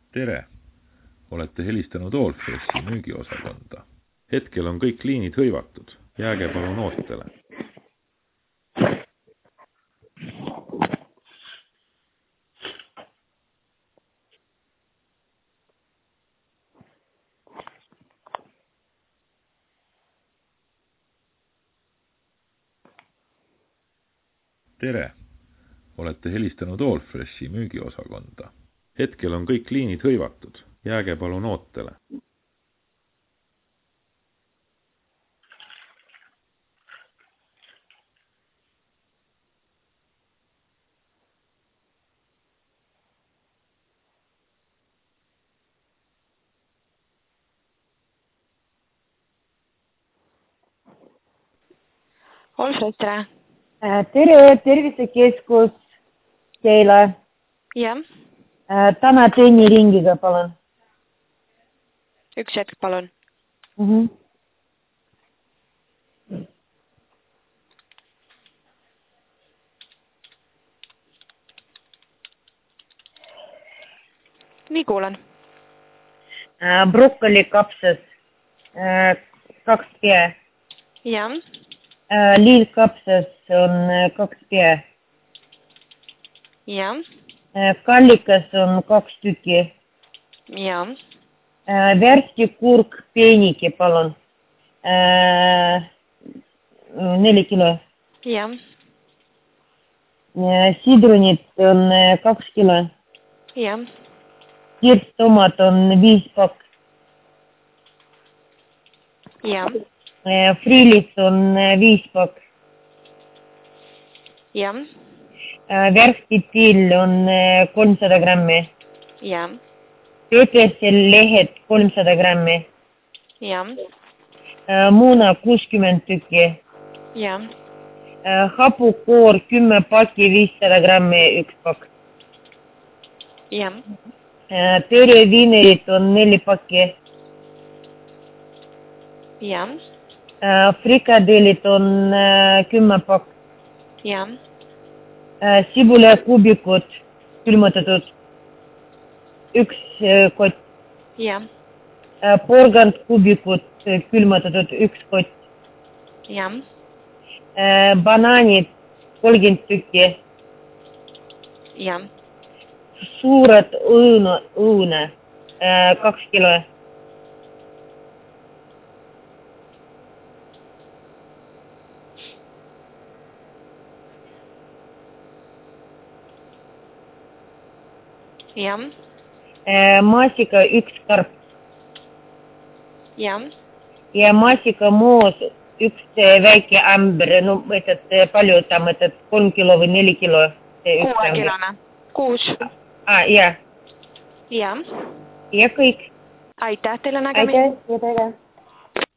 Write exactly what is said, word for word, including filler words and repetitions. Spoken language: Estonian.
Tere! Olete helistanud Allfreshi müügiosakonda. Hetkel on kõik liinid hõivatud. Jääge palun ootele. Tere! Olete helistanud Allfreshi müügiosakonda. Hetkel on kõik liinid hõivatud. Jääge palun ootele. Allfresh, tere! Tere, tervisekeskus teile. Jah. Täna trenniringiga, palun. Üks hetk, palun. Mm-hmm. Nii kuulen. Brokkoli kapsas, kaks pea. Jah. Lillkapsas on kaks pea. Jah. Kallikas on kaks tükki. Jah. Värskikurk peenike, palun. Neli kilo. Jah. Sidrunit on kaks kilo. Jah. Kirstomat on viis pakk. Jah. Friilis on viis pakk. Jah. Värskipill on kolmsada grammi. Jah. Petersellehed kolmsada grammi. Jah. Muna kuuskümmend tükki. Jah. Hapukoor kümme pakki, viissada grammi, üks pakk. Jah. Pereviinerid on neli pakki. Jah. Frikadelid on kümme pakk. Jah. Sibulakuubikud külmutatud üks kott. Jah. Porgandkuubikud külmutatud üks kott. Jah. Banaanid kolmkümmend tükki. Jah. Suured õune, õune kaks kilo. Jah. Maasika üks karp. Jah. Ja maasika moos üks väike ämber, no mõtled palju ta mõtled, kolm kilo või neli kilo. Kuue kilone. Kuus. Ah, jah. Jah. Ja kõik. Aitäh teile nägemist. Aitäh, ja teile.